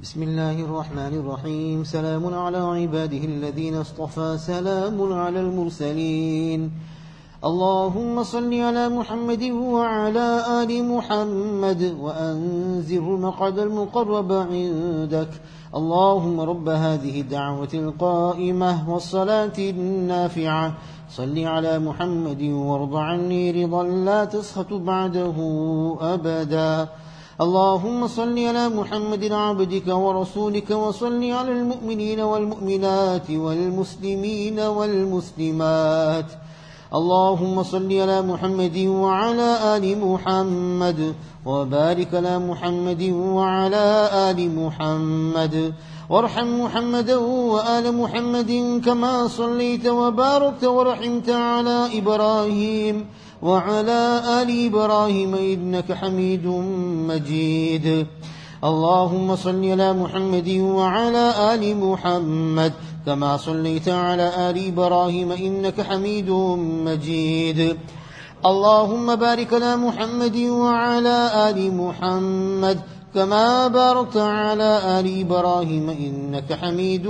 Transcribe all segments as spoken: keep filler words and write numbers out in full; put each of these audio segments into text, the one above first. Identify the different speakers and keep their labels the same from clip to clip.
Speaker 1: بسم الله الرحمن الرحيم. سلام على عباده الذين اصطفى، سلام على المرسلين. اللهم صل على محمد وعلى آل محمد وأنزل المقعد المقرب عندك. اللهم رب هذه الدعوة القائمة والصلاة النافعة، صل على محمد وارض عني رضا لا تسخط بعده أبدا. اللهم صل على محمد عبدك ورسولك، وصل على المؤمنين والمؤمنات والمسلمين والمسلمات. اللهم صل على محمد وعلى آل محمد، وبارك على محمد وعلى آل محمد، وارحم محمدا وآل محمد كما صليت وباركت ورحمت على إبراهيم وعلى آل إبراهيم إنك حميد مجيد. اللهم صل على محمد وعلى آل محمد كما صليت على آل إبراهيم إنك حميد مجيد. اللهم بارك على محمد وعلى آل محمد كما باركت على آل إبراهيم إنك حميد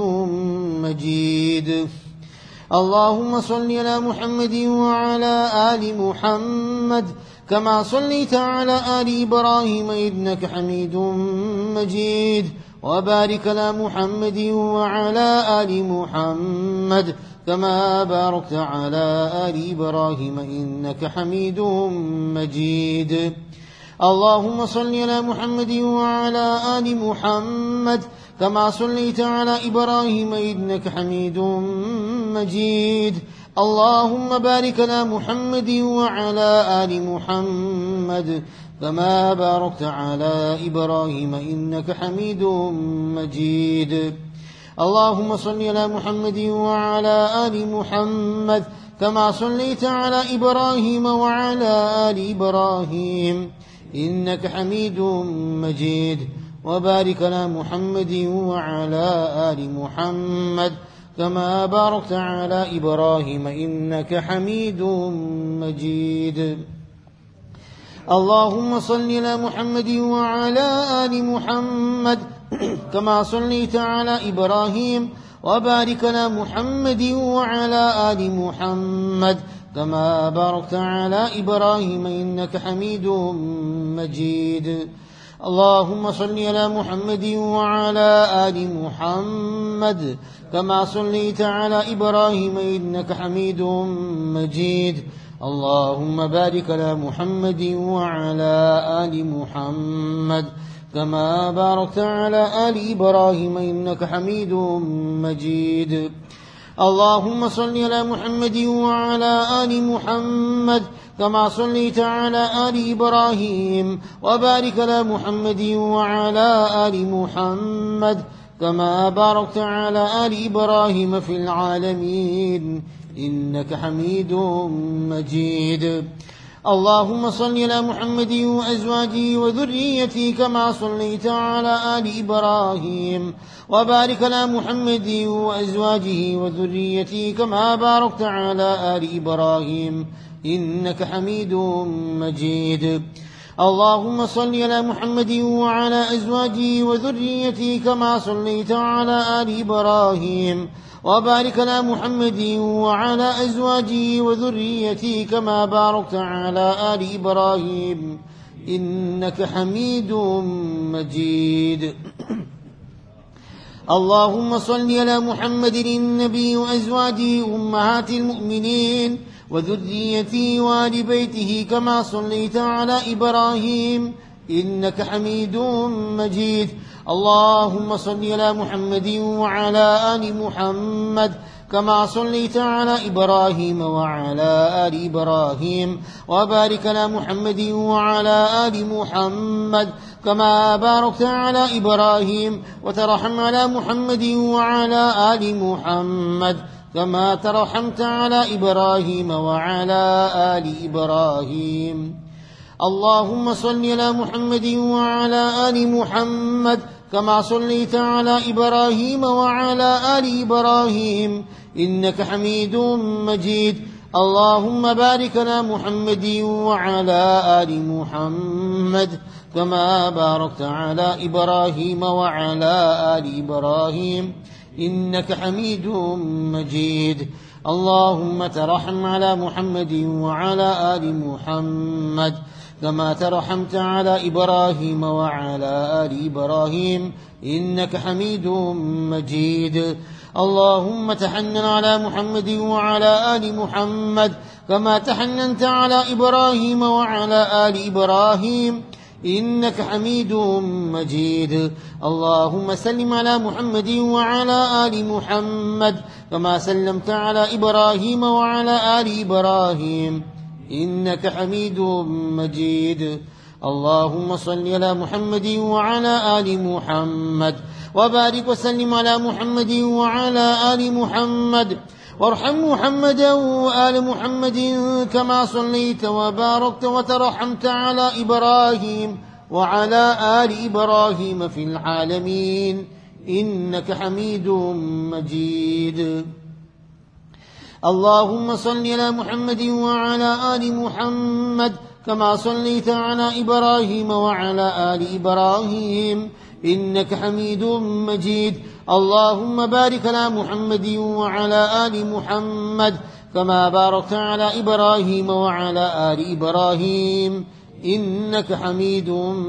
Speaker 1: مجيد. اللهم صل على محمد وعلى آل محمد كما صليت على آل إبراهيم إنك حميد مجيد. وبارك على محمد وعلى آل محمد كما باركت على آل إبراهيم إنك حميد مجيد. اللهم صل على محمد وعلى آل محمد كما صليت على إبراهيم إنك حميد مجيد. اللهم بارك على محمد وعلى آل محمد كما باركت على إبراهيم إنك حميد مجيد. اللهم صل على محمد وعلى آل محمد كما صليت على إبراهيم وعلى آل إبراهيم إنك حميد مجيد. وبارك على محمد وعلى آل محمد كما باركت على إبراهيم إنك حميد مجيد. اللهم صل على محمد وعلى آل محمد كما صليت على إبراهيم، وبارك على محمد وعلى آل محمد كما باركت على إبراهيم إنك حميد مجيد. اللهم صل على محمد وعلى آل محمد كما صليت على إبراهيم إنك حميد مجيد. اللهم بارك على محمد وعلى آل محمد كما باركت على آل إبراهيم إنك حميد مجيد. اللهم صل على محمد وعلى آل محمد كما صليت على آل إبراهيم، وبارك على محمد وعلى آل محمد كما باركت على آل إبراهيم في العالمين إنك حميد مجيد. اللهم صل على محمد وأزواجه وذريته كما صليت على آل إبراهيم، وبارك على محمد وأزواجه وذريته كما باركت على آل إبراهيم إنك حميد مجيد. اللهم صل على محمد وعلى أزواجه وذريته كما صليت على آل إبراهيم، وبارك على محمد وعلى أزواجه وذريته كما باركت على آل إبراهيم إنك حميد مجيد. اللهم صل على محمد النبي وأزواجه أمهات المؤمنين وذريته وآل بيته كما صليت على إبراهيم إنك حميد مجيد. اللهم صل على محمد وعلى آل محمد كما صليت على إبراهيم وعلى آل إبراهيم، وبارك على محمد وعلى آل محمد كما باركت على إبراهيم، وترحم على محمد وعلى آل محمد كما ترحمت على إبراهيم وعلى آل إبراهيم. اللهم صل على محمد وعلى آل محمد كما صليت على إبراهيم وعلى آل إبراهيم إنك حميد مجيد. اللهم بارك على محمد وعلى آل محمد كما باركت على إبراهيم وعلى آل إبراهيم إنك حميد مجيد. اللهم ترحم على محمد وعلى آل محمد كما ترحمت على إبراهيم وعلى آل إبراهيم إنك حميد مجيد. اللهم تحنن على محمد وعلى آل محمد كما تحننت على إبراهيم وعلى آل إبراهيم إنك حميد مجيد. اللهم سلم على محمد وعلى آل محمد كما سلمت على إبراهيم وعلى آل إبراهيم إنك حميد مجيد. اللهم صل على محمد وعلى آل محمد وبارك وسلم على محمد وعلى آل محمد وارحم محمدا وآل محمد كما صليت وباركت وترحمت على إبراهيم وعلى آل إبراهيم في العالمين إنك حميد مجيد. اللهم صل على محمد وعلى آل محمد كما صليت على إبراهيم وعلى آل إبراهيم إنك حميد مجيد. اللهم بارك على محمد وعلى آل محمد كما باركت على إبراهيم وعلى آل إبراهيم إنك حميد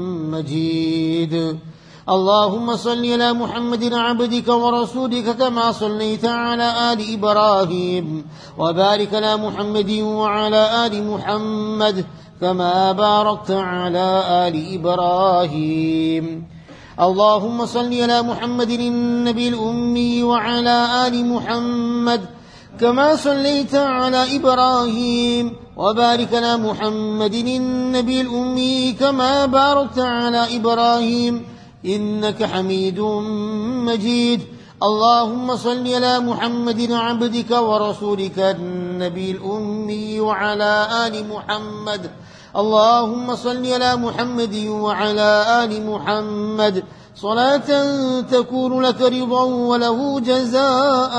Speaker 1: مجيد. اللهم صل على محمد عبدك ورسولك كما صليت على آل إبراهيم وبارك على محمد وعلى آل محمد كما باركت على آل إبراهيم. اللهم صل على محمد النبي الأمي وعلى آل محمد كما صليت على إبراهيم وبارك على محمد النبي الأمي كما باركت على إبراهيم إنك حميد مجيد. اللهم صل على محمد عبدك ورسولك النبي الأمي وعلى آل محمد. اللهم صل على محمد وعلى آل محمد صلاة تكون لك رضا وله جزاء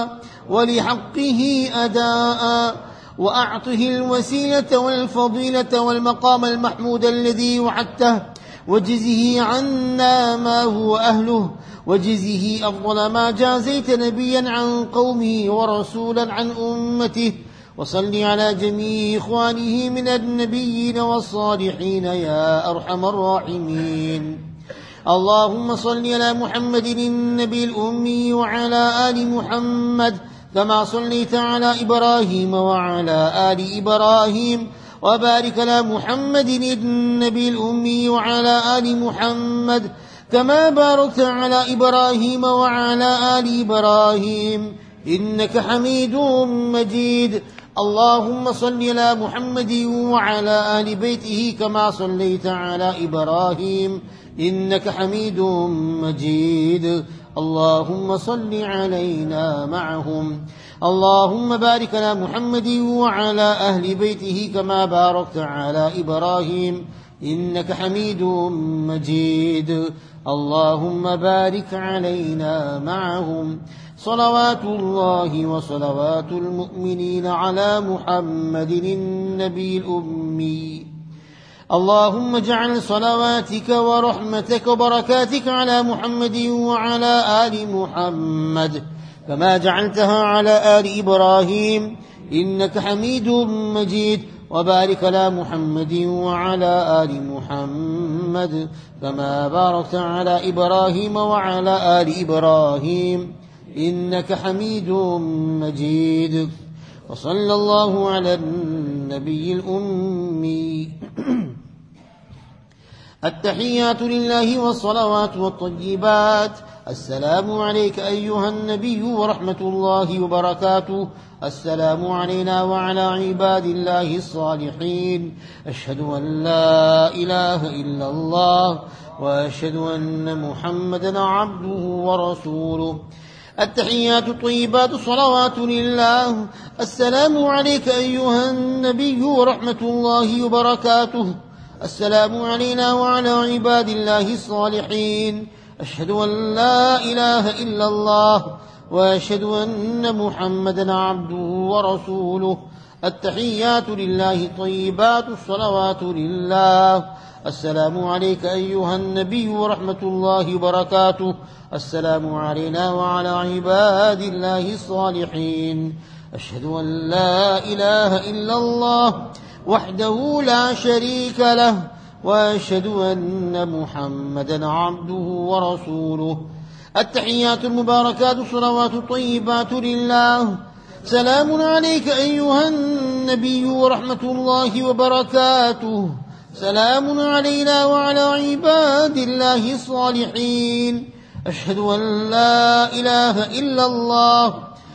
Speaker 1: ولحقه أداء وأعطه الوسيلة والفضيلة والمقام المحمود الذي وعدته وجزه عنا ما هو أهله وجزه أفضل ما جازيت نبيا عن قومه ورسولا عن أمته. وصل على جميع إخوانه من النبيين والصالحين يا أرحم الراحمين. اللهم صل على محمد النبي الأمي وعلى آل محمد كما صليت على إبراهيم وعلى آل إبراهيم وبارك على محمد النبي الأمي وعلى آل محمد كما باركت على إبراهيم وعلى آل إبراهيم إنك حميد مجيد. اللهم صل على محمد وعلى آل بيته كما صليت على إبراهيم إنك حميد مجيد. اللهم صل علينا معهم. اللهم بارك على محمد وعلى أهل بيته كما باركت على إبراهيم إنك حميد مجيد. اللهم بارك علينا معهم. صلوات الله وصلوات المؤمنين على محمد النبي الأمي. اللهم اجعل صلواتك ورحمتك وبركاتك على محمد وعلى آل محمد كما جعلتها على آل إبراهيم إنك حميد مجيد. وبارك على محمد وعلى آل محمد كما باركت على إبراهيم وعلى آل إبراهيم إنك حميد مجيد. وصلى الله على النبي الأمي. التحيات لله والصلوات والطيبات. السلام عليك أيها النبي ورحمة الله وبركاته. السلام علينا وعلى عباد الله الصالحين. أشهد أن لا إله إلا الله وأشهد أن محمدا عبده ورسوله. التحيات الطيبات الصلوات لله. السلام عليك أيها النبي ورحمة الله وبركاته. السلام علينا وعلى عباد الله الصالحين. أشهد أن لا إله إلا الله وأشهد أن محمدا عبده ورسوله. التحيات لله طيبات الصلوات لله. السلام عليك أيها النبي ورحمة الله وبركاته. السلام علينا وعلى عباد الله الصالحين. أشهد أن لا إله إلا الله وحده لا شريك له، وأشهد أن محمدا عبده ورسوله. التحيات المباركات الصلوات الطيبات لله. سلام عليك أيها النبي ورحمة الله وبركاته. سلام علينا وعلى عباد الله الصالحين. أشهد أن لا إله إلا الله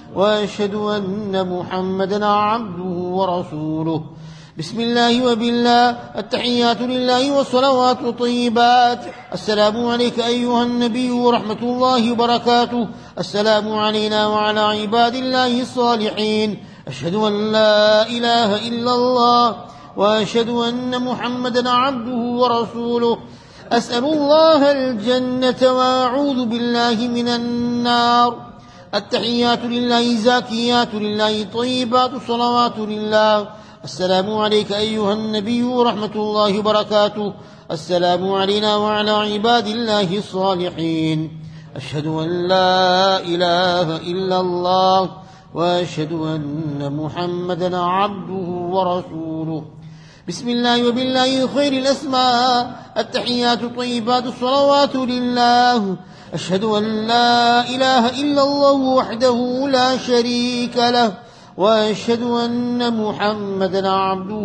Speaker 1: وأشهد أن محمدا عبده ورسوله. بسم الله وبالله. التحيات لله والصلوات الطيبات. السلام عليك أيها النبي ورحمة الله وبركاته. السلام علينا وعلى عباد الله الصالحين. أشهد أن لا إله إلا الله وأشهد أن محمدا عبده ورسوله. أسأل الله الجنة وأعوذ بالله من النار. التحيات لله زاكيات لله طيبات الصلوات لله. السلام عليك أيها النبي ورحمة الله وبركاته. السلام علينا وعلى عباد الله الصالحين. أشهد أن لا إله إلا الله وأشهد أن محمدا عبده ورسوله. بسم الله وبالله خير الأسماء. التحيات الطيبات الصلوات لله. أشهد أن لا إله إلا الله وحده لا شريك له، وأشهد أن محمدا عبده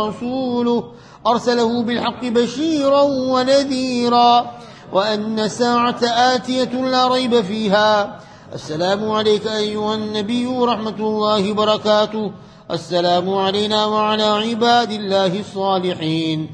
Speaker 1: ورسوله أرسله بالحق بشيرا ونذيرا، وأن الساعة آتية لا ريب فيها. السلام عليك أيها النبي ورحمة الله وبركاته. السلام علينا وعلى عباد الله الصالحين.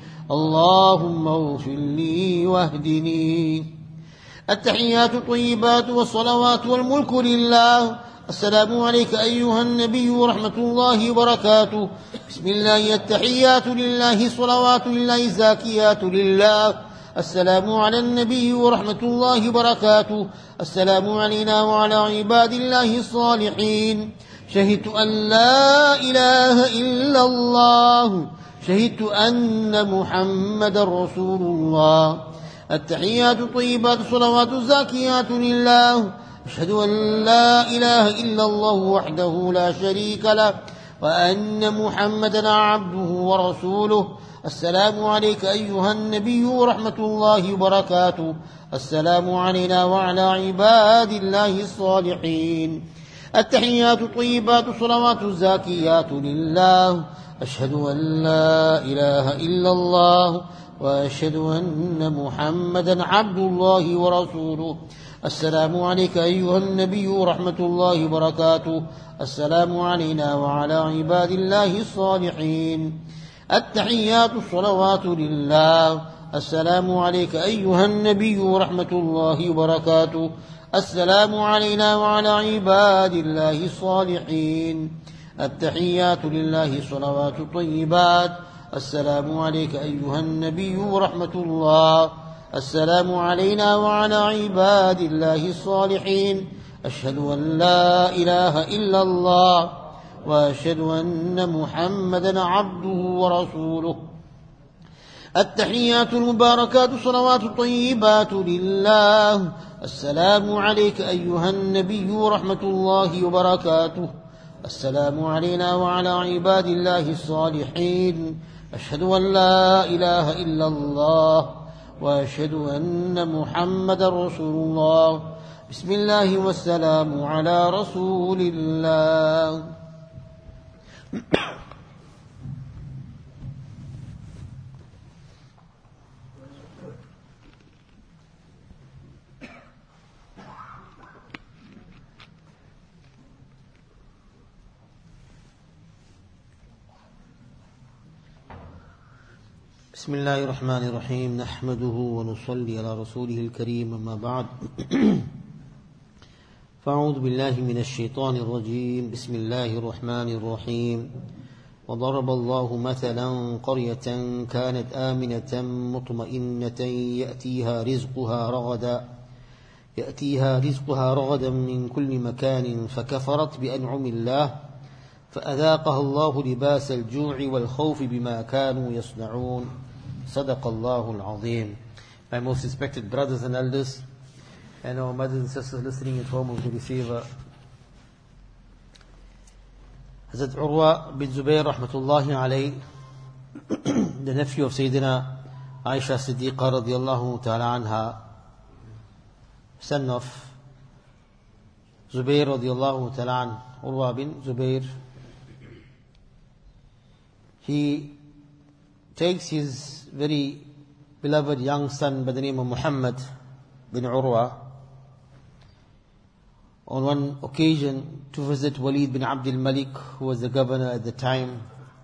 Speaker 1: اللهم اغفر لي واهدني. التحيات الطيبات والصلوات والملك لله. السلام عليك أيها النبي ورحمة الله وبركاته. بسم الله. التحيات لله الصلوات لله زاكيات لله. السلام على النبي ورحمة الله وبركاته. السلام علينا وعلى عباد الله الصالحين. شهدت أن لا إله إلا الله. شهدت أن محمد رسول الله. التحيات الطيبات الصلوات الزاكيات لله. أشهد أن لا إله إلا الله وحده لا شريك له، وأن محمدا عبده ورسوله. السلام عليك أيها النبي ورحمة الله وبركاته. السلام علينا وعلى عباد الله الصالحين. التحيات الطيبات الصلوات الزاكيات لله. أشهد أن لا إله إلا الله وأشهد أن محمدا عبد الله ورسوله. السلام عليك أيها النبي ورحمة الله وبركاته. السلام علينا وعلى عباد الله الصالحين. التحيات الصلوات لله. السلام عليك أيها النبي ورحمة الله وبركاته. السلام علينا وعلى عباد الله الصالحين. التحيات لله الصلوات الطيبات. السلام عليك أيها النبي ورحمة الله. السلام علينا وعلى عباد الله الصالحين. أشهد أن لا إله إلا الله وأشهد أن محمدا عبده ورسوله. التحيات المباركات الصلوات الطيبات لله. السلام عليك أيها النبي ورحمة الله وبركاته. السلام علينا وعلى عباد الله الصالحين. أشهد أن لا إله إلا الله وأشهد أن محمدا رسول الله. بسم الله والسلام على رسول الله. بسم الله الرحمن الرحيم. نحمده ونصلي على رسوله الكريم، أما بعد. فأعوذ بالله من الشيطان الرجيم. بسم الله الرحمن الرحيم. وضرب الله مثلا قرية كانت آمنة مطمئنة يأتيها رزقها رغدا يأتيها رزقها رغدا من كل مكان فكفرت بأنعم الله فأذاقها الله لباس الجوع والخوف بما كانوا يصنعون صدق الله العظيم. My most respected brothers and elders, and our mothers and sisters listening at home of the receiver, Hazrat Urwa bin Zubayr rahmatullahi alayhi, the nephew of Sayyidina Aisha Siddiqa radiallahu ta'ala anha, son of Zubayr radiallahu ta'ala an, Urwa bin Zubayr, he takes his very beloved young son by the name of Muhammad bin Urwa on one occasion to visit Walid bin Abdul Malik, who was the governor at the time.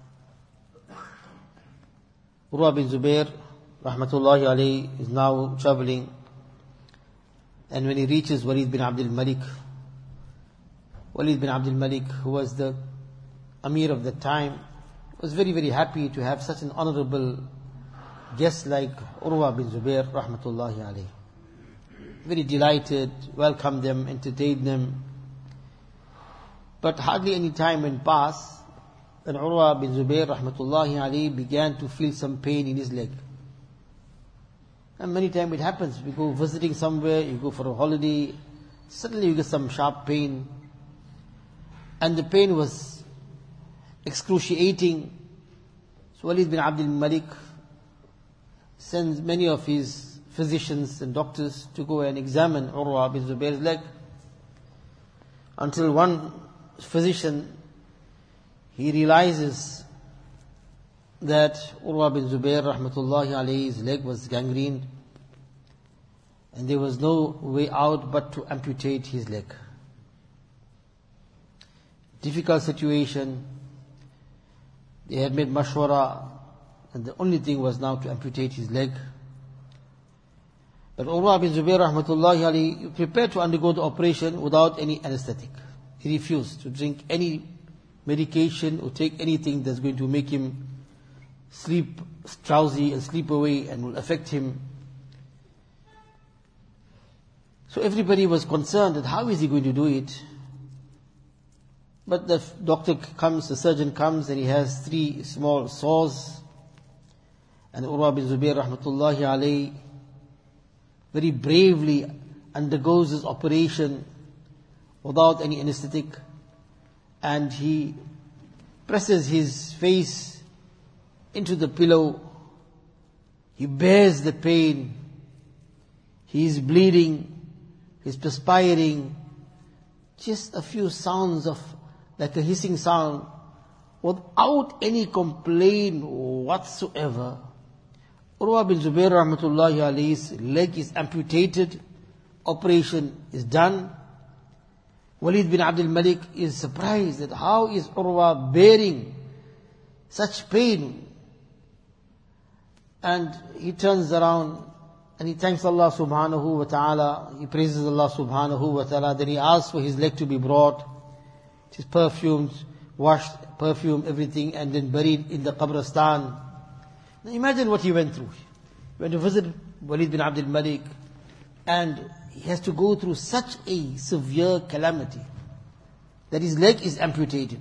Speaker 1: Urwa bin Zubayr rahmatullahi alayhi is now traveling, and when he reaches Walid bin Abdul Malik, Walid bin Abdul Malik, who was the Amir of the time, was very very happy to have such an honorable guest like Urwa bin Zubayr rahmatullahi alayhi. Very delighted, welcomed them, entertained them. But hardly any time went past, and Urwa bin Zubayr rahmatullahi alayhi began to feel some pain in his leg. And many times it happens, we go visiting somewhere, you go for a holiday, suddenly you get some sharp pain. And the pain was excruciating. So Walid bin Abdul Malik sends many of his physicians and doctors to go and examine Urwa bin Zubayr's leg, until one physician, he realizes that Urwa bin Zubayr rahmatullahi alayhi's leg was gangrened, and there was no way out but to amputate his leg. Difficult situation. They had made mashwara, and the only thing was now to amputate his leg. But Urwa bin Zubayr rahmatullahi alayhi prepared to undergo the operation without any anesthetic. He refused to drink any medication or take anything that's going to make him sleep drowsy and sleep away and will affect him. So everybody was concerned that how is he going to do it? But the doctor comes, the surgeon comes, and he has three small saws. And Urwa bin Zubayr rahmatullahi alayhi very bravely undergoes his operation without any anesthetic. And he presses his face into the pillow. He bears the pain. He is bleeding. He is perspiring. Just a few sounds of like a hissing sound, without any complaint whatsoever. Urwa bin Zubayr rahmatullahi alayhi's leg is amputated, operation is done. Walid bin Abdul Malik is surprised that how is Urwa bearing such pain? And he turns around and he thanks Allah subhanahu wa ta'ala, he praises Allah subhanahu wa ta'ala, then he asks for his leg to be brought. It is perfumed, washed, perfumed, everything, and then buried in the Qabristan. Now imagine what he went through. He went to visit Walid bin Abdul Malik, and he has to go through such a severe calamity that his leg is amputated.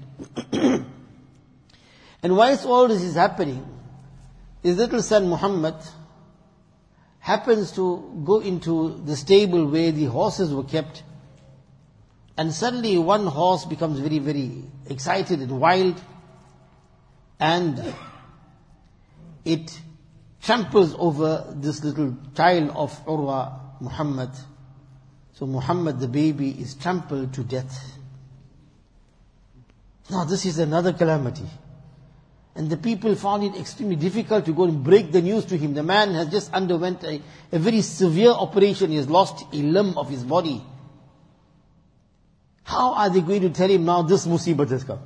Speaker 1: And whilst all this is happening, his little son Muhammad happens to go into the stable where the horses were kept. And suddenly one horse becomes very, very excited and wild, and it tramples over this little child of Urwa, Muhammad. So Muhammad, the baby, is trampled to death. Now this is another calamity. And the people found it extremely difficult to go and break the news to him. The man has just underwent a, a very severe operation. He has lost a limb of his body. How are they going to tell him now this musibat has come?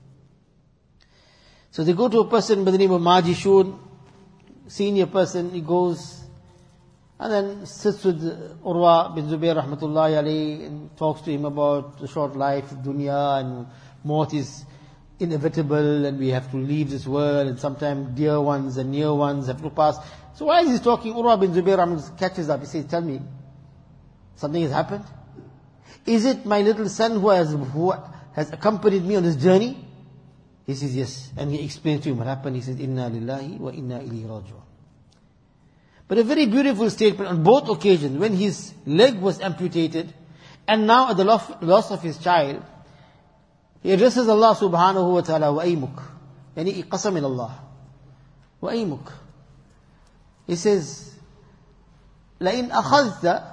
Speaker 1: So they go to a person by the name of Majishun, senior person. He goes and then sits with Urwa bin Zubayr rahmatullahi alayhi and talks to him about the short life of dunya, and maut is inevitable and we have to leave this world, and sometimes dear ones and near ones have to pass. So while he's talking, Urwa bin Zubayr catches up. He says, tell me, something has happened? Is it my little son who has, who has accompanied me on this journey? He says, yes. And he explains to him what happened. He says, Inna lillahi wa inna ilayhi raji'un. But a very beautiful statement on both occasions, when his leg was amputated, and now at the loss of his child, he addresses Allah subhanahu wa ta'ala, wa aymuk. Yani qasam in Allah. Wa aymuk. He says, لَإِنْ أَخَذْتَ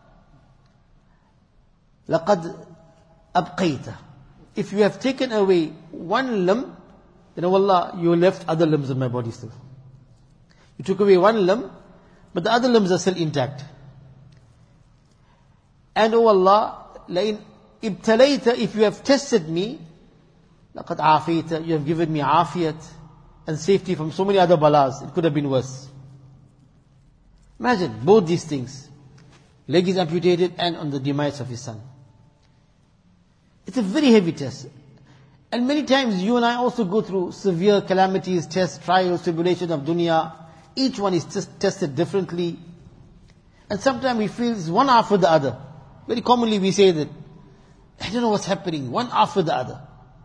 Speaker 1: لَقَدْ أَبْقَيْتَ. If you have taken away one limb, then oh Allah, you left other limbs in my body still. You took away one limb, but the other limbs are still intact. And oh Allah, لَإِنْ ibtalayta, if you have tested me, لَقَدْ عَافِيتَ, you have given me afiyat and safety from so many other balas. It could have been worse. Imagine both these things. Leg is amputated and on the demise of his son. It's a very heavy test. And many times you and I also go through severe calamities, tests, trials, tribulations of dunya. Each one is just tested differently. And sometimes we feel it's one after the other. Very commonly we say that, I don't know what's happening, one after the other.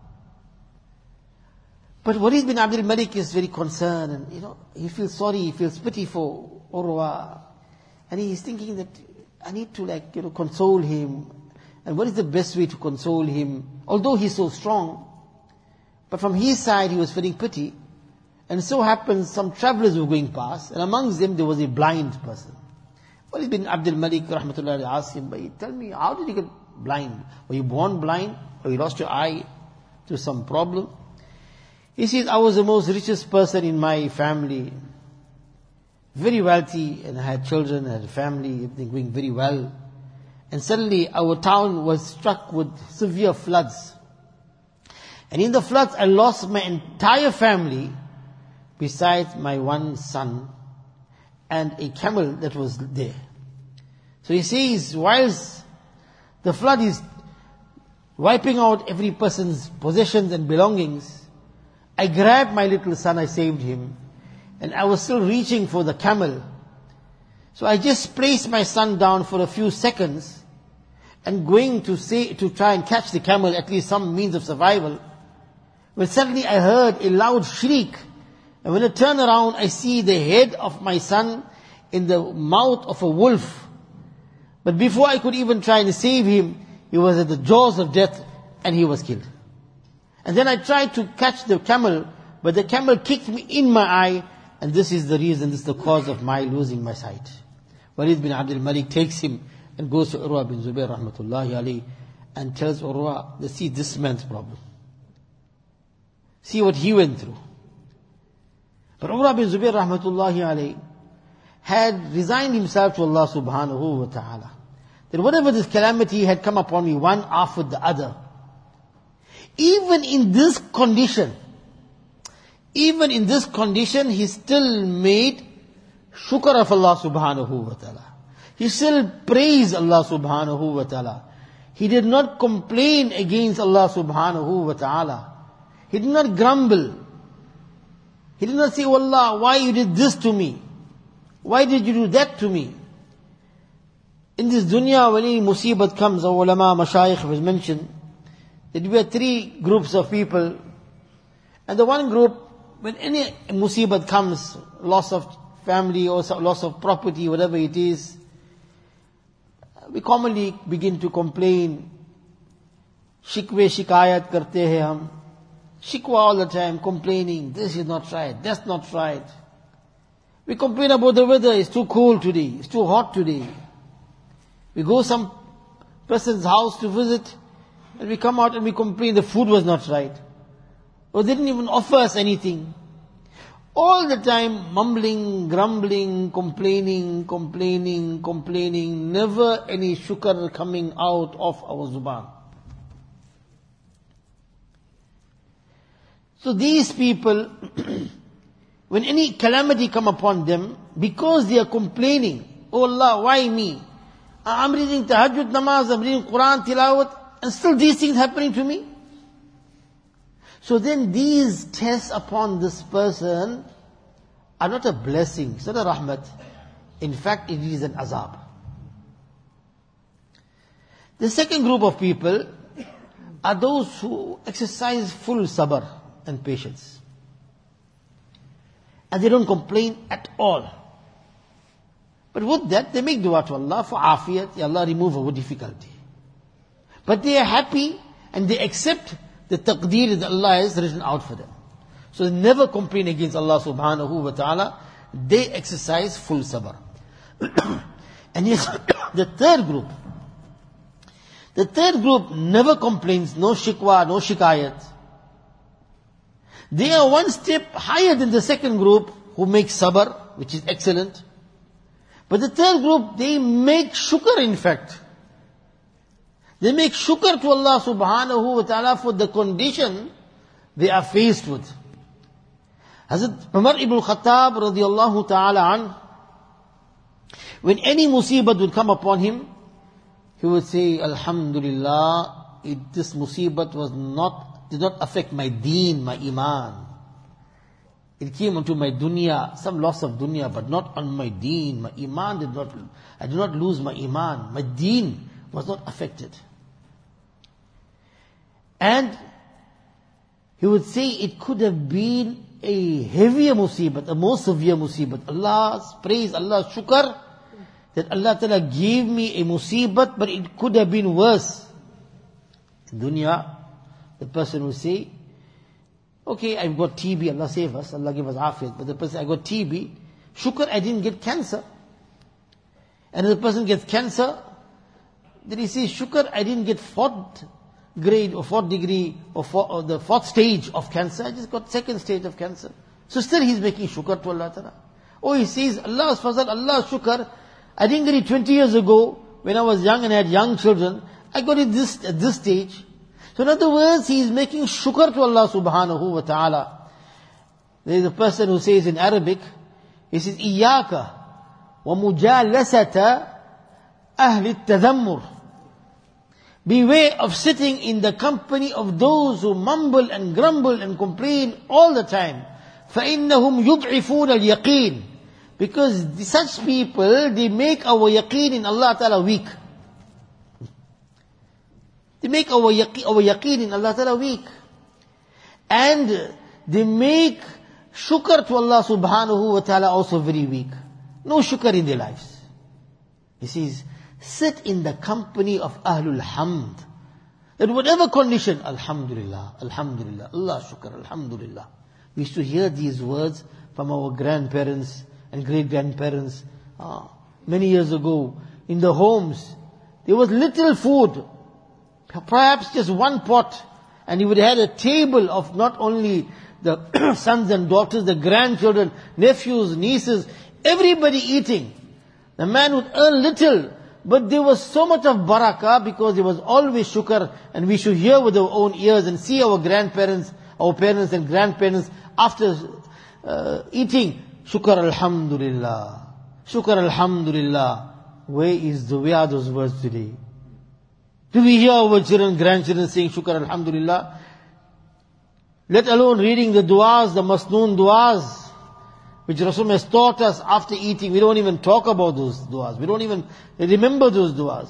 Speaker 1: But Walid bin Abdul Malik is very concerned, and you know, he feels sorry, he feels pity for Urwa. And he is thinking that I need to like, you know, console him. And what is the best way to console him? Although he's so strong, but from his side he was feeling pity. And so happens some travelers were going past, and amongst them there was a blind person. Walid bin Abdul Malik rahmatullahi asked him, but tell me, how did you get blind? Were you born blind? Or you lost your eye to some problem? He says, I was the most richest person in my family. Very wealthy, and I had children, I had a family, everything going very well. And suddenly our town was struck with severe floods. And in the floods I lost my entire family, besides my one son and a camel that was there. So he says, whilst the flood is wiping out every person's possessions and belongings, I grabbed my little son, I saved him, and I was still reaching for the camel. So I just placed my son down for a few seconds, and going to say, to try and catch the camel, at least some means of survival, when suddenly I heard a loud shriek, and when I turn around, I see the head of my son in the mouth of a wolf. But before I could even try and save him, he was at the jaws of death, and he was killed. And then I tried to catch the camel, but the camel kicked me in my eye, and this is the reason, this is the cause of my losing my sight. Walid bin Abdul Malik takes him and goes to Urwa bin Zubair rahmatullahi alayhi and tells Urwa, see this man's problem. See what he went through. But Urwa bin Zubair rahmatullahi alayhi had resigned himself to Allah subhanahu wa ta'ala. That whatever this calamity had come upon me, one after the other, even in this condition, even in this condition, he still made shukr of Allah subhanahu wa ta'ala. He still praised Allah subhanahu wa ta'ala. He did not complain against Allah subhanahu wa ta'ala. He did not grumble. He did not say, oh Allah, why you did this to me? Why did you do that to me? In this dunya, when any musibat comes, our ulama, mashayikh was mentioned, that we are three groups of people. And the one group, when any musibat comes, loss of family or loss of property, whatever it is, we commonly begin to complain. Shikwe shikayat karte hai hum. Shikwa all the time, complaining, this is not right, that's not right. We complain about the weather, it's too cold today, it's too hot today. We go some person's house to visit, and we come out and we complain the food was not right. Or they didn't even offer us anything. All the time mumbling, grumbling, complaining, complaining, complaining, never any shukr coming out of our zuban. So these people, when any calamity come upon them, because they are complaining, oh Allah, why me? I'm reading tahajjud namaz, I'm reading Quran tilawat, and still these things happening to me. So then these tests upon this person are not a blessing, it's not a rahmat. In fact, it is an azab. The second group of people are those who exercise full sabr. and patience. And they don't complain at all. But with that, they make dua to Allah for afiyat, Ya Allah, remove our difficulty. But they are happy and they accept the taqdeer that Allah has written out for them. So they never complain against Allah subhanahu wa ta'ala. They exercise full sabr. And yes, the third group, the third group never complains, no shikwa, no shikayat. They are one step higher than the second group who make sabr, which is excellent. But the third group, they make shukr in fact. They make shukr to Allah subhanahu wa ta'ala for the condition they are faced with. Hazrat Umar ibn Khattab radiyallahu ta'ala an, when any musibat would come upon him, he would say, Alhamdulillah, it, this musibat was not, did not affect my deen, my iman. It came onto my dunya, some loss of dunya, but not on my deen. My iman did not, I did not lose my iman. My deen was not affected. And he would say it could have been a heavier musibat, a more severe musibat. Allah's praise, Allah's shukr, that Allah Ta'ala gave me a musibat, but it could have been worse. In dunya, the person will say, okay, I've got T B, Allah save us, Allah give us afiyat, but the person, I got T B, shukr, I didn't get cancer. And if the person gets cancer, then he says, shukr, I didn't get fourth grade or fourth degree or, four, or the fourth stage of cancer, I just got second stage of cancer. So still he's making shukr to Allah Ta'ala. Oh, he says, Allah's fazal, Allah's shukr, I didn't get it twenty years ago when I was young and I had young children, I got it this, at this stage. So in other words, he is making shukr to Allah subhanahu wa ta'ala. There is a person who says in Arabic, he says, Iyaka wa mujalasata ahli tadhammur. Beware of sitting in the company of those who mumble and grumble and complain all the time. فَإِنَّهُمْ يُضْعِفُونَ الْيَقِينَ. Because such people, they make our yaqeen in Allah Ta'ala weak. They make our yaqeen, our yaqeen in Allah Ta'ala weak. And they make shukr to Allah subhanahu wa ta'ala also very weak. No shukr in their lives. He says, sit in the company of Ahlul Hamd. In whatever condition, Alhamdulillah, Alhamdulillah, Allah shukr, Alhamdulillah. We used to hear these words from our grandparents and great-grandparents. Ah, many years ago, in the homes, there was little food. Perhaps just one pot, and he would have had a table of not only the sons and daughters, the grandchildren, nephews, nieces, everybody eating. The man would earn little, but there was so much of barakah because there was always shukr, and we should hear with our own ears and see our grandparents, our parents and grandparents after uh, eating, shukr alhamdulillah, shukr alhamdulillah. Where is the, where are those words today? Do we hear our children, grandchildren saying shukr alhamdulillah? Let alone reading the du'as, the masnoon du'as, which Rasul has taught us after eating. We don't even talk about those du'as. We don't even remember those du'as.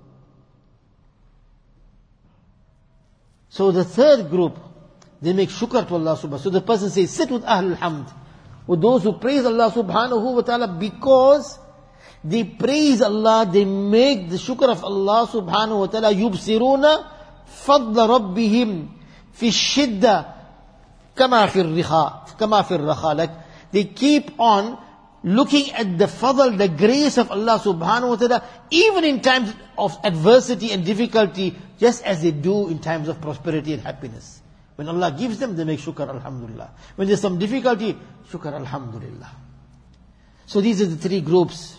Speaker 1: So the third group, they make shukr to Allah subhanahu wa ta'ala. So the person says, sit with Ahlul Hamd, with those who praise Allah subhanahu wa ta'ala, because they praise Allah, they make the shukr of Allah subhanahu wa ta'ala. يُبْصِرُونَ فَضْلَ رَبِّهِمْ فِي الشِّدَّةِ كَمَا فِي الرِّخَاءِ كَمَا فِي الرَّخَاءِ. Like they keep on looking at the fadl, the grace of Allah subhanahu wa ta'ala, even in times of adversity and difficulty, just as they do in times of prosperity and happiness. When Allah gives them, they make shukr alhamdulillah. When there's some difficulty, shukr alhamdulillah. So these are the three groups.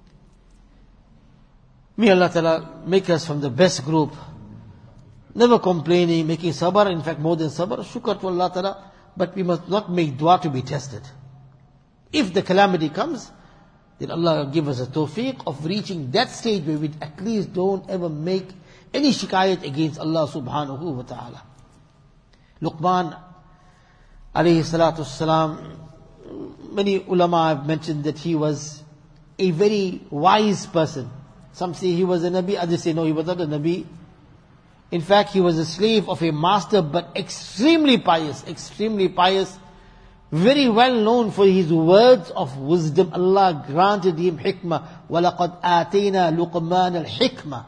Speaker 1: May Allah Ta'ala make us from the best group. Never complaining, making sabr, in fact more than sabr, shukr to Allah Ta'ala. But we must not make dua to be tested. If the calamity comes, then Allah will give us a tawfiq of reaching that stage where we at least don't ever make any shikayat against Allah subhanahu wa ta'ala. Luqman alayhi salatu salam, many ulama have mentioned that he was a very wise person. Some say he was a Nabi, others say no, he was not a Nabi. In fact, he was a slave of a master, but extremely pious, extremely pious, very well known for his words of wisdom. Allah granted him hikmah. وَلَقَدْ آتَيْنَا لُقْمَانَ الْحِكْمَةِ.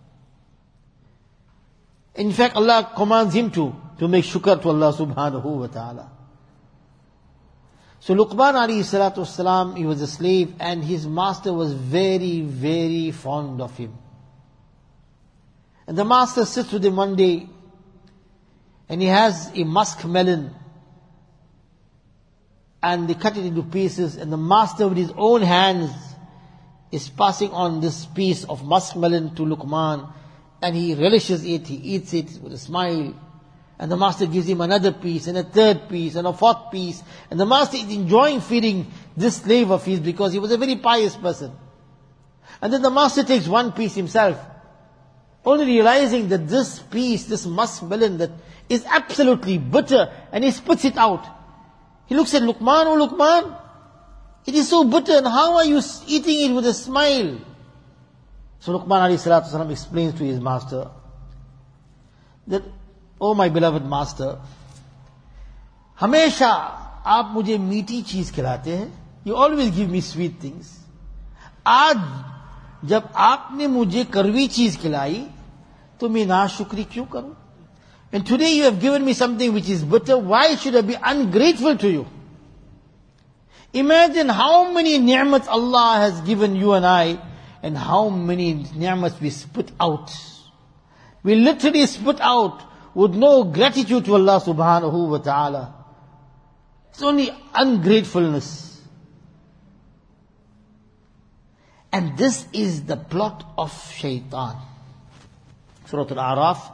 Speaker 1: In fact, Allah commands him to, to make shukr to Allah subhanahu wa ta'ala. So Luqman alayhi salatu wasalam, he was a slave and his master was very, very fond of him. And the master sits with him one day and he has a musk melon and they cut it into pieces, and the master with his own hands is passing on this piece of musk melon to Luqman, and he relishes it, he eats it with a smile. And the master gives him another piece, and a third piece, and a fourth piece. And the master is enjoying feeding this slave of his because he was a very pious person. And then the master takes one piece himself, only realizing that this piece, this musk melon, that is absolutely bitter, and he spits it out. He looks at Luqman, oh Luqman, it is so bitter, and how are you eating it with a smile? So Luqman alayhi salatu wasalam explains to his master that, oh my beloved master, हमेशा आप मुझे मीठी चीज खिलाते हैं, you always give me sweet things. आज जब आपने मुझे कड़वी चीज खिलाई, तो मैं नाशुक्री क्यों करूं? And today you have given me something which is bitter, why should I be ungrateful to you? Imagine how many ni'mats Allah has given you and I, and how many ni'mats we spit out. We literally spit out with no gratitude to Allah subhanahu wa ta'ala. It's only ungratefulness. And this is the plot of shaitan. Surah Al-A'raf.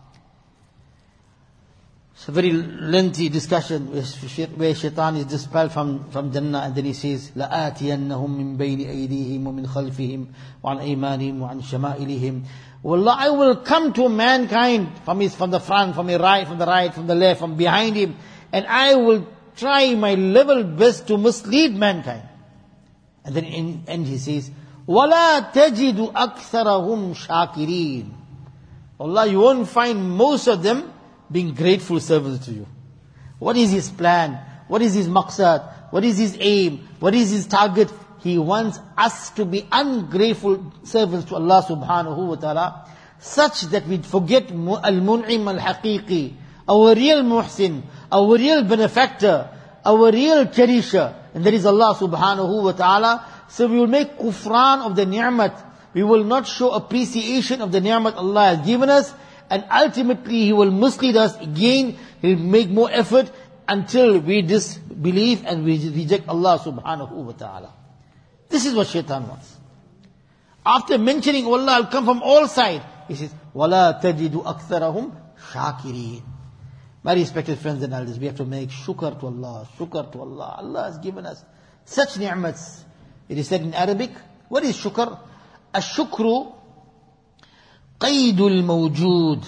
Speaker 1: It's a very lengthy discussion where shaitan is dispelled from, from Jannah, and then he says, لَآتِيَنَّهُمْ مِنْ بَيْنِ أَيْدِيهِمْ وَمِنْ خَلْفِهِمْ وَعَنْ أَيْمَانِهِمْ وَعَنْ شَمَائِلِهِمْ. Wallah, I will come to mankind from his, from the front, from the right, from the right, from the left, from behind him, and I will try my level best to mislead mankind. And then in end he says, وَلَا تَجِدُ أَكْثَرَهُمْ شَاكِرِينَ. Allah, you won't find most of them being grateful servants to you. What is his plan? What is his maqsad? What is his aim? What is his target? He wants us to be ungrateful servants to Allah subhanahu wa ta'ala, such that we forget al-mun'im al-haqiqi, our real muhsin, our real benefactor, our real cherisher, and that is Allah subhanahu wa ta'ala. So we will make kufran of the ni'mat. We will not show appreciation of the ni'mat Allah has given us, and ultimately He will mislead us again. He will make more effort until we disbelieve and we reject Allah subhanahu wa ta'ala. This is what shaitan wants. After mentioning, oh Allah, I'll come from all sides, he says, وَلَا تَجِدُ أَكْثَرَهُمْ شَاكِرِينَ. My respected friends and elders, we have to make shukr to Allah, shukr to Allah. Allah has given us such ni'mats. It is said in Arabic, what is shukr? الشكر قيد الموجود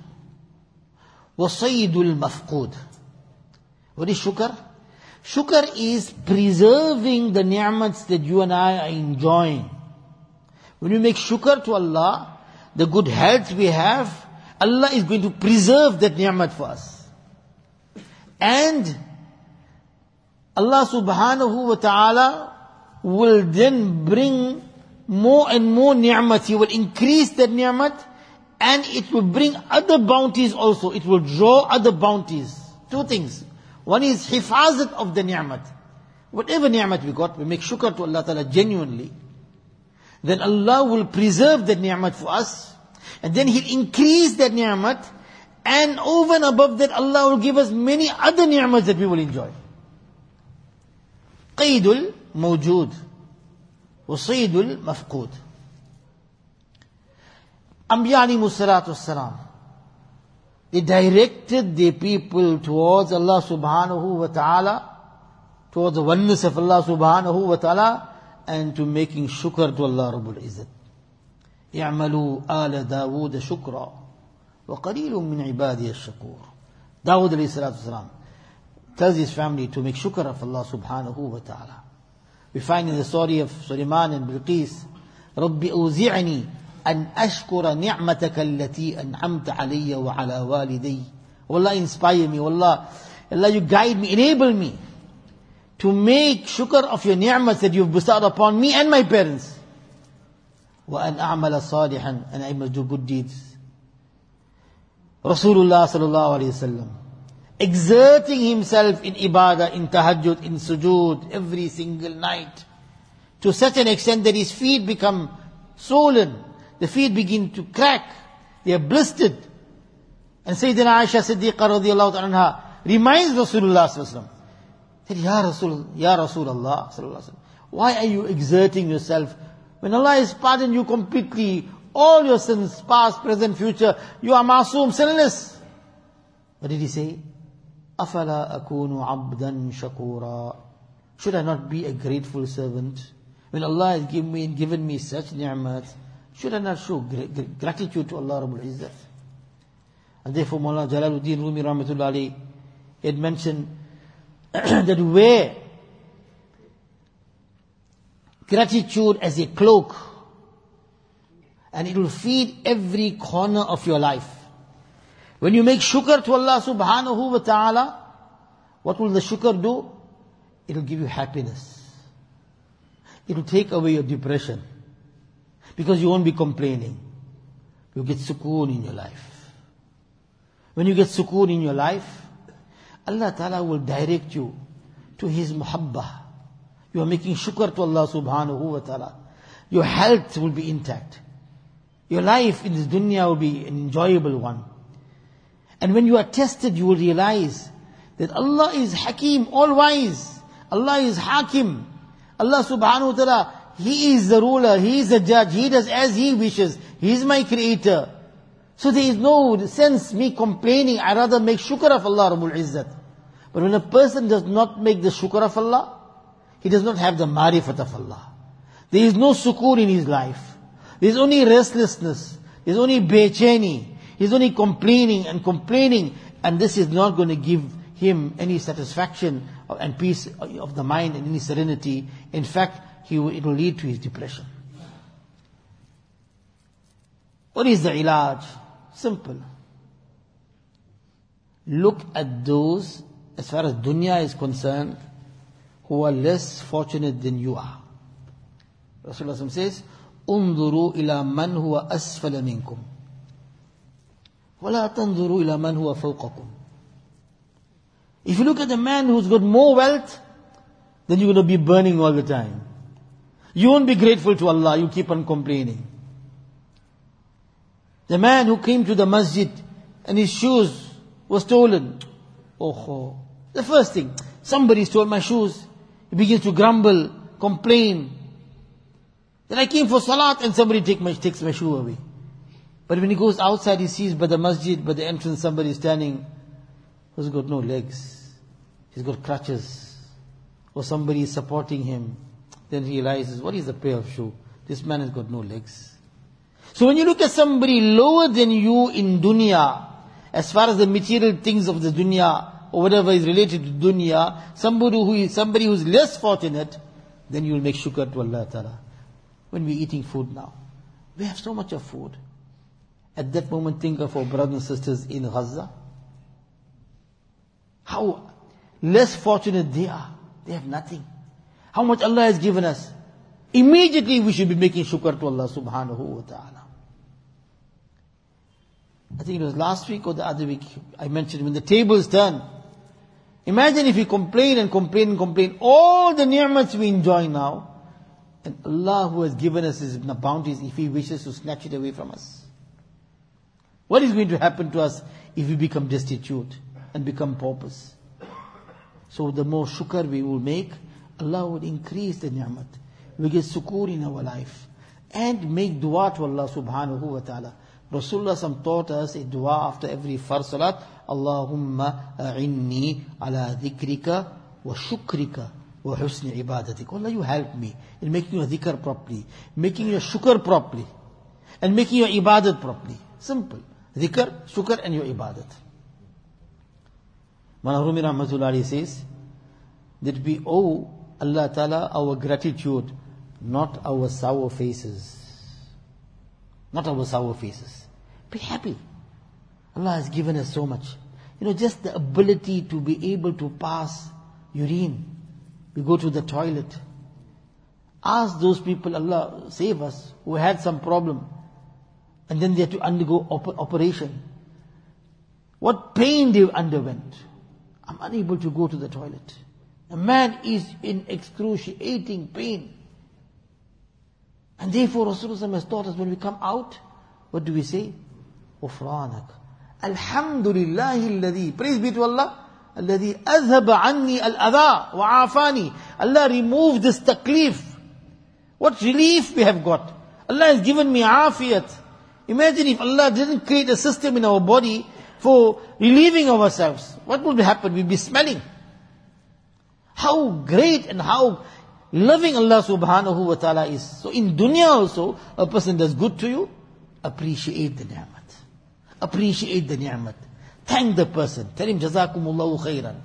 Speaker 1: وصيد المفقود. What is shukr? Shukr is preserving the ni'mats that you and I are enjoying. When we make shukr to Allah, the good health we have, Allah is going to preserve that ni'mat for us. And Allah subhanahu wa ta'ala will then bring more and more ni'mat. He will increase that ni'mat, and it will bring other bounties also. It will draw other bounties. Two things. One is hifazat of the ni'mat. Whatever ni'mat we got, we make shukr to Allah Ta'ala genuinely. Then Allah will preserve that ni'mat for us. And then He'll increase that ni'mat. And over and above that, Allah will give us many other ni'mats that we will enjoy. Qaydul mawjood. Wasaydul mafqood. Anbiya alayhimu salatu wassalam, they directed their people towards Allah subhanahu wa ta'ala, towards the oneness of Allah subhanahu wa ta'ala, and to making shukr to Allah Rabbul Izzat. اعملوا آل داود شكرا وقليل من عبادي الشكور. Dawud alayhi salatu wasalam tells his family to make shukr of Allah subhanahu wa ta'ala. We find in the story of Sulaiman and Bilqis, رَبِّ أُوزِعْنِي أن أشكر نعمتك التي أنعمت علي وعلى والدي. Allah inspire me, Allah, Allah you guide me, enable me to make shukr of your ni'mat that you've bestowed upon me and my parents. وأن أعمل صالحا, and I must do good deeds. Rasulullah sallallahu alayhi wasallam, exerting himself in ibadah, in tahajjud, in sujood, every single night, to such an extent that his feet become swollen, the feet begin to crack, they are blistered. And Sayyidina Aisha Siddiqa radiyallahu anha reminds Rasulullah sallallahu alayhi wasallam, said, Ya Rasul, Ya Rasulullah sallallahu alayhi wasallam, why are you exerting yourself? When Allah has pardoned you completely, all your sins, past, present, future, you are masoom, sinless. What did he say? أَفَلَا أَكُونُ عَبْدًا شَكُورًا. Should I not be a grateful servant? When Allah has given me, given me such ni'mat, should I not show gratitude to Allah Rabbul Izzat? And therefore Mawlana Jalaluddin Rumi Rahmatullah alayhi had mentioned that wear gratitude as a cloak, and it will feed every corner of your life. When you make shukr to Allah subhanahu wa ta'ala, what will the shukr do? It will give you happiness. It will take away your depression. Because you won't be complaining. You get sukoon in your life. When you get sukoon in your life, Allah ta'ala will direct you to His muhabbah. You are making shukr to Allah subhanahu wa ta'ala. Your health will be intact. Your life in this dunya will be an enjoyable one. And when you are tested, you will realize that Allah is Hakim, all-wise. Allah is Hakim. Allah subhanahu wa ta'ala, He is the ruler, He is the judge, He does as He wishes. He is my creator. So there is no sense me complaining. I rather make shukr of Allah Rabbul Izzat. But when a person does not make the shukr of Allah, he does not have the marifat of Allah. There is no sukoon in his life. There is only restlessness. There is only bechani. He is only complaining and complaining. And this is not going to give him any satisfaction and peace of the mind and any serenity. In fact, he will, it will lead to his depression. What is the ilaj? Simple. Look at those, as far as dunya is concerned, who are less fortunate than you are. Rasulullah says, "Unzuru ila man huwa asfala minkum, wala tanzuru ila man huwa fawqakum." If you look at the man who's got more wealth, then you're going to be burning all the time. You won't be grateful to Allah, you keep on complaining. The man who came to the masjid and his shoes were stolen. Oh, the first thing, somebody stole my shoes. He begins to grumble, complain. Then I came for salat and somebody take my, takes my shoe away. But when he goes outside, he sees by the masjid, by the entrance, somebody standing who's got no legs. He's got crutches. Or somebody is supporting him. Then he realizes, what is the pair of shoe? This man has got no legs. So when you look at somebody lower than you in dunya, as far as the material things of the dunya, or whatever is related to dunya, somebody who is somebody who is less fortunate, then you will make shukr to Allah Ta'ala. When we're eating food now, we have so much of food. At that moment, think of our brothers and sisters in Gaza. How less fortunate they are. They have nothing. How much Allah has given us. Immediately we should be making shukr to Allah subhanahu wa ta'ala. I think it was last week or the other week, I mentioned when the tables turn. Imagine if we complain and complain and complain, all the ni'mats we enjoy now, and Allah who has given us His bounties, if He wishes to snatch it away from us. What is going to happen to us if we become destitute and become paupers? So the more shukr we will make, Allah would increase the ni'mat. We get sukoon in our life. And make dua to Allah subhanahu wa ta'ala. Rasulullah taught us a dua after every farz salat. Allahumma a'inni ala dhikrika wa shukrika wa husni ibadatik. Allah, you help me in making your dhikr properly, making your shukr properly, and making your ibadat properly. Simple. Dhikr, shukr, and your ibadat. Mawlana Rumi Rahmatullah says that we owe Allah Ta'ala our gratitude, not our sour faces. not our sour faces. Be happy. Allah has given us so much. You know, just the ability to be able to pass urine. We go to the toilet. Ask those people, Allah save us, who had some problem. And then they had to undergo op- operation. What pain they underwent. I'm unable to go to the toilet. A man is in excruciating pain. And therefore Rasulullah has taught us, when we come out, what do we say? Ghufranak. Alhamdulillahi alladhi. Praise be to Allah. Alladhi azhaba anni al-adha wa afani. Allah removed this taklif. What relief we have got. Allah has given me afiyat. Imagine if Allah didn't create a system in our body for relieving ourselves. What would happen? We'd be smelling. How great and how loving Allah subhanahu wa ta'ala is. So in dunya also, a person does good to you, appreciate the ni'mat. Appreciate the ni'mat. Thank the person. Tell him, Jazakumullahu khairan.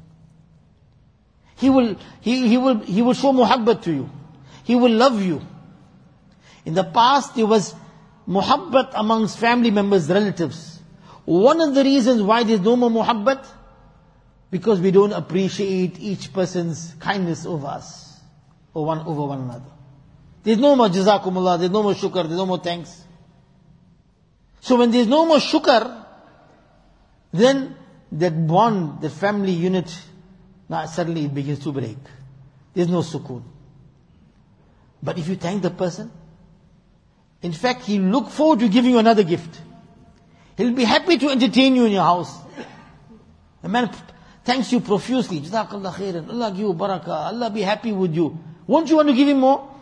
Speaker 1: He will, he, he will, he will show muhabbat to you. He will love you. In the past, there was muhabbat amongst family members, relatives. One of the reasons why there is no more muhabbat, because we don't appreciate each person's kindness over us, or one over one another. There's no more jazakumullah, there's no more shukr, there's no more thanks. So when there's no more shukr, then that bond, the family unit, now suddenly it begins to break. There's no sukoon. But if you thank the person, in fact, he'll look forward to giving you another gift. He'll be happy to entertain you in your house. A man thanks you profusely. Jazakallah khairan. Allah give you barakah. Allah be happy with you. Won't you want to give him more?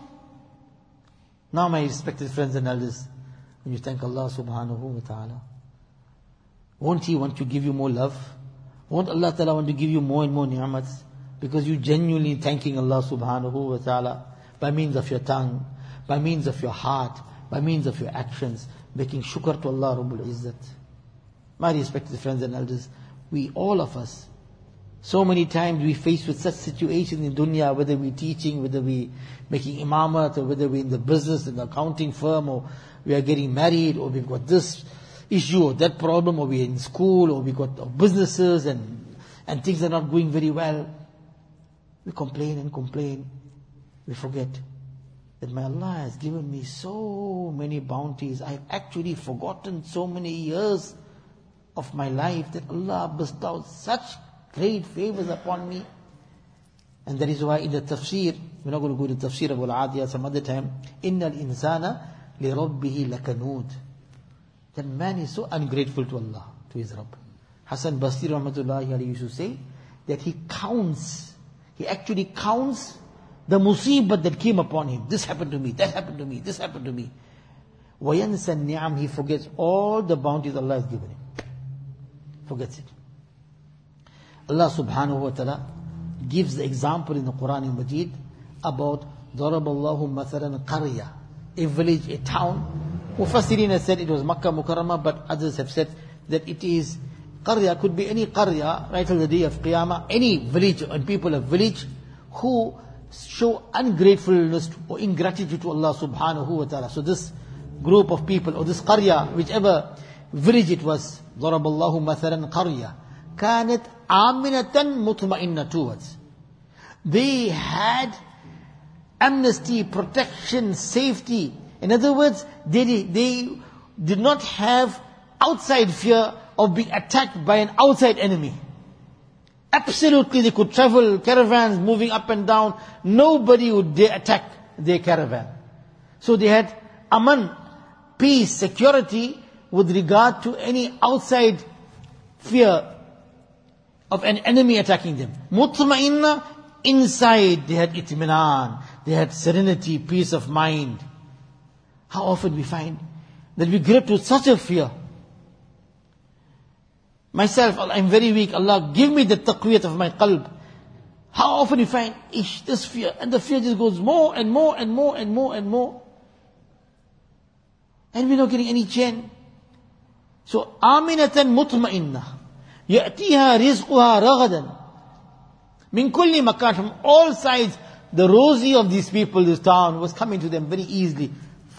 Speaker 1: Now, my respected friends and elders, when you thank Allah subhanahu wa ta'ala, won't He want to give you more love? Won't Allah ta'ala want to give you more and more ni'mats? Because you genuinely thanking Allah subhanahu wa ta'ala by means of your tongue, by means of your heart, by means of your actions, making shukr to Allah Rabbul Izzat. My respected friends and elders, we, all of us, so many times we face with such situations in dunya, whether we teaching, whether we making imamat, or whether we in the business, in the accounting firm, or we are getting married, or we've got this issue or that problem, or we're in school, or we got our businesses and, and things are not going very well. We complain and complain. We forget that my Allah has given me so many bounties. I've actually forgotten so many years of my life that Allah bestowed such great favors upon me. And that is why in the tafsir, we're not going to go to the tafsir of Al-Adiyah some other time, Innal insana li rabbihi lakanud. That man is so ungrateful to Allah, to his Rabb. Hassan Basri rahmatullahi alayhi used to say that he counts, he actually counts the musibat that came upon him. This happened to me, that happened to me, this happened to me. وَيَنْسَ النِّعَمْ. He forgets all the bounties Allah has given him. Forgets it. Allah subhanahu wa ta'ala gives the example in the Quran and Majid about ضَرَبَ اللَّهُ مَثَلًا قَرْيَةً, a village, a town. Mufassirin has said it was Makkah Mukarramah, but others have said that it is Qarya, could be any Qarya, right till the day of Qiyamah, any village and people of village who show ungratefulness or ingratitude to Allah subhanahu wa ta'ala. So this group of people, or this Qarya, whichever village it was, ضَرَبَ اللَّهُ مَثَلًا قَرْيَةً كَانَتْ آمِنَةً مُطْمَئِنَّةً towards. They had amnesty, protection, safety. In other words, they, they did not have outside fear of being attacked by an outside enemy. Absolutely, they could travel, caravans moving up and down. Nobody would dare attack their caravan. So they had aman, peace, security with regard to any outside fear of an enemy attacking them. Mutma'inna, inside they had itminan, they had serenity, peace of mind. How often we find that we gripped with such a fear. Myself, I'm very weak. Allah, give me the taqwiyat of my qalb. How often we find, ish, this fear, and the fear just goes more and more and more and more and more. And we're not getting any chain. So, aminatan mutma'inna. Ya'tiha rizquha ragadan. Min kulli makan, from all sides, the rosy of these people, this town, was coming to them very easily.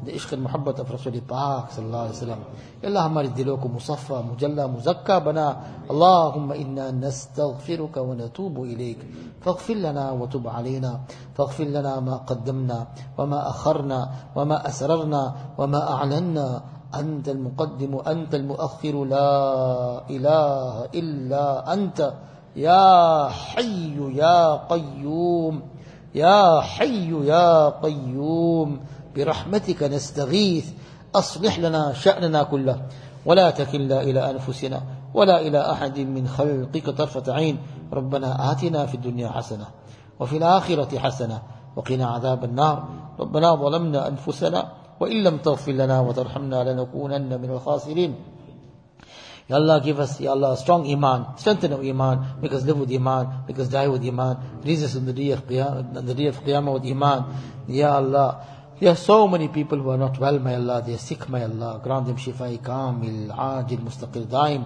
Speaker 2: the ishq and muhabbat of Rasul Pak sallallahu alaihi wasallam. Ya Allah, हमारे दिलों को मुसफ़ा, मुजल्ला, मुज़क्का बना. Allahumma inna nastaghfiruka wa natubu ilayk. فاغفر لنا وتب علينا. فاغفر لنا ما قدمنا وما أخرنا وما أسررنا وما أعلنا. أنت المقدم أنت المؤخر لا إله إلا أنت يا حي يا قيوم يا حي يا قيوم برحمتك نستغيث أصلح لنا شأننا كله ولا تكلنا إلى أنفسنا ولا إلى أحد من خلقك طرفة عين. ربنا آتنا في الدنيا حسنة وفي الآخرة حسنة وقنا عذاب النار. ربنا ظلمنا أنفسنا وإن لم تغفر لنا وترحمنا لنكونن من الخاسرين. Ya Allah, give us, Ya Allah, strong iman, strengthen our iman, make us live with iman, make us die with iman, raise us on the day of Qiyamah, on the day of Qiyamah with iman. Ya Allah, there are so many people who are not well, my Allah, they are sick, my Allah, grant them shifai kamil, ajil, mustaqil, daim,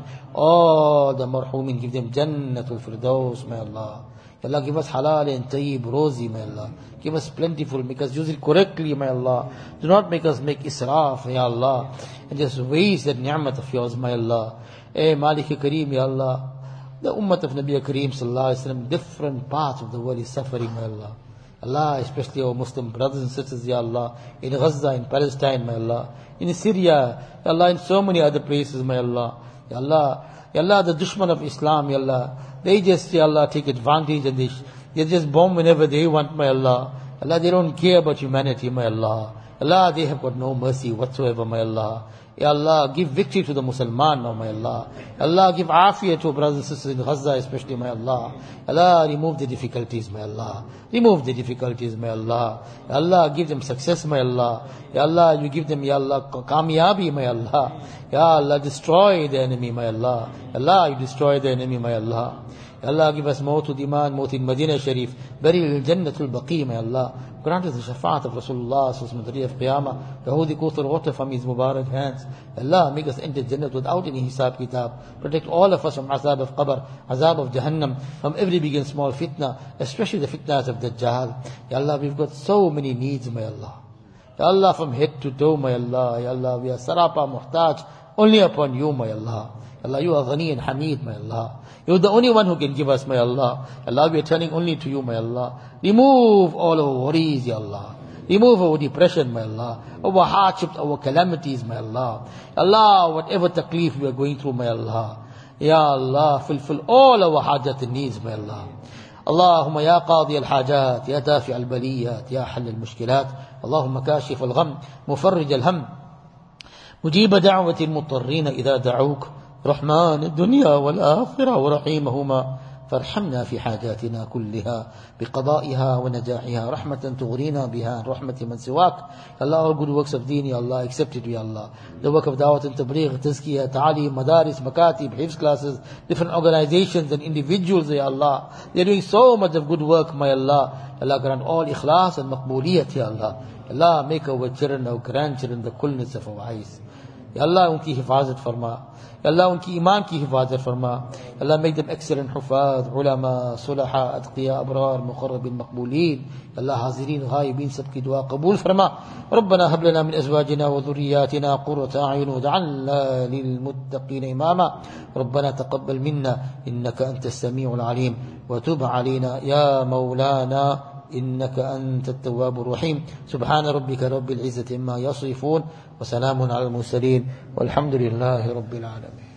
Speaker 2: all the marhumin, give them jannatul firdaus, my Allah. Ya Allah, give us halal and tayyib, rosy, my Allah. Give us plentiful, make us use it correctly, my Allah. Do not make us make israf, Ya Allah, and just waste that ni'mat of yours, my Allah. Eh, Malik Kareem, Ya Allah. The ummah of Nabi Kareem sallallahu alaihi wasallam, different parts of the world is suffering, my Allah. Allah, especially our Muslim brothers and sisters, Ya Allah, in Gaza, in Palestine, my Allah, in Syria, Ya Allah, in so many other places, my Allah. Ya Allah, Ya Allah, the dushman of Islam, Ya Allah, they just, Ya Allah, take advantage and they, they just bomb whenever they want, my Allah. Allah, they don't care about humanity, my Allah. Allah, they have got no mercy whatsoever, my Allah. Ya Allah, give victory to the Musliman now, my Allah. Allah, give afiyah to brothers and sisters in Gaza, especially, my Allah. Allah, remove the difficulties, my Allah. Remove the difficulties, my Allah. Ya Allah, give them success, my Allah. Ya Allah, you give them, Ya Allah, kamiyabi, my Allah. Ya Allah, destroy the enemy, my Allah. Ya Allah, you destroy the enemy, my Allah. Ya Allah, give us mawtul iman, mawt in Medina Sharif, burial in Jannatul Baqi, my Allah. Grant us the shafaat of Rasulullah sallallahu alaihi wasallam, the day of Qiyamah, the holy Kauthar water from his Mubarak hands. Allah, make us enter Jannat without any hisab kitab. Protect all of us from azab of qabr, azab of Jahannam, from every big and small fitna, especially the fitnas of Dajjal. Ya Allah, we've got so many needs, my Allah. Ya Allah, from head to toe, my Allah. Ya Allah, we are sarapa muhtaj only upon you, my Allah. Allah, you are Ghani and Hamid, my Allah. You're the only one who can give us, my Allah. Allah, we are turning only to you, my Allah. Remove all our worries, Ya Allah. Remove our depression, my Allah. Our hardships, our calamities, my Allah. Allah, whatever taqleef we are going through, my Allah. Ya Allah, fulfill all our hajat and needs, my Allah. اللهم يا قاضي الحاجات يا دافع البليات يا حل المشكلات اللهم كاشف الغم مفرج الهم مجيب دعوة المضطرين إذا دعوك رحمن الدنيا والآخرة ورحيمهما فارحمنا في حاجاتنا كلها بقضائها ونجاحها رحمة تغرينا بها رحمة من سواك. Allah, all good works of deen, Ya Allah, accept it, Ya Allah. The work of da'wat and tabligh, tazkiyah, ta'alim, madaris, makatib, hifz classes, different organizations and individuals, Ya Allah. They are doing so much of good work, my Allah. Allah, grant all ikhlas and maqbooliyat, Ya Allah. Allah, make our children, our grandchildren, the coolness of our eyes. Ya Allah, unki hifazat farma. Ya Allah, unki iman ki hifazat farma. Ya Allah, make them excellent hufaz, ulama, sulaha, atqiya, abrar, muqarrabin, maqboolin. Ya Allah, hazirin, ghaibin, sabki dua qabool farma. ربنا هب لنا من أزواجنا وذرياتنا قرة أعين واجعلنا للمتقين إماما. ربنا تقبل منا إنك أنت السميع العليم وتب علينا يا مولانا إنك أنت التواب الرحيم. سبحان ربك رب العزة عما يصفون وسلام على المرسلين والحمد لله رب العالمين.